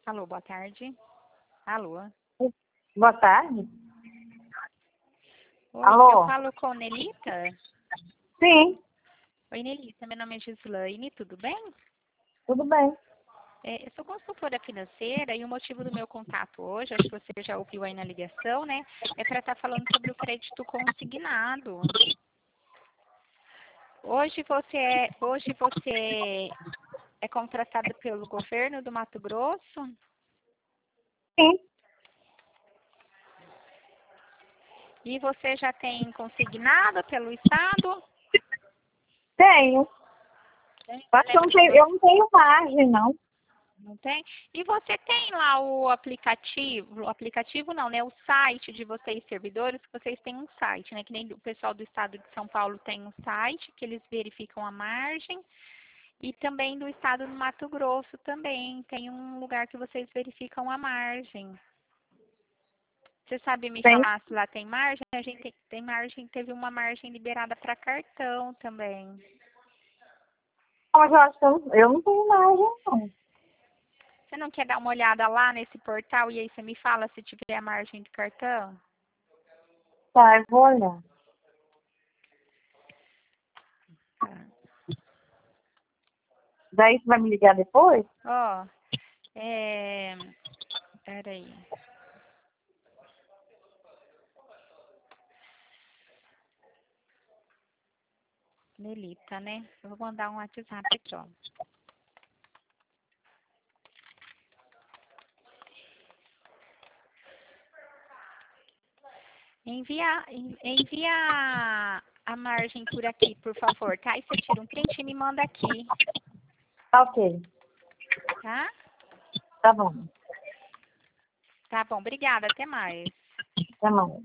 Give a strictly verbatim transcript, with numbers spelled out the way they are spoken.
Alô, boa tarde. Alô. Boa tarde. Oi, Alô? eu falo com Nelita? Sim, Oi, Nelita, meu nome é Gislaine, tudo bem? tudo bem. É, eu sou consultora financeira e o motivo do meu contato hoje, acho que você já ouviu aí na ligação, né? É para estar falando sobre o crédito consignado. Hoje você é, hoje você é contratada pelo governo do Mato Grosso? Sim, E você já tem consignado pelo Estado? tenho. Tem? Só Eu que eu lembro não que tenho, você eu não tenho margem, não. não tem? E você tem lá o aplicativo, o aplicativo não, né? O site de vocês, servidores, que vocês têm um site, né? Que nem o pessoal do estado de São Paulo tem um site, que eles verificam a margem. E também do estado do Mato Grosso também tem um lugar que vocês verificam a margem. Você sabe me Tem. falar se lá tem margem? A gente tem, tem margem, teve uma margem liberada para cartão também. Mas eu acho que eu, eu não tenho margem, não. Você não quer dar uma olhada lá nesse portal e aí você me fala se tiver a margem de cartão? Tá, eu vou olhar. Tá. Daí você vai me ligar depois? Ó, é... Peraí. Nelita, né? Eu vou mandar um WhatsApp aqui, ó. Envia, en- envia a margem por aqui, por favor, tá? E você tira um print e me manda aqui, Tá ok. tá? Tá bom. Tá bom, obrigada, até mais. Até mais.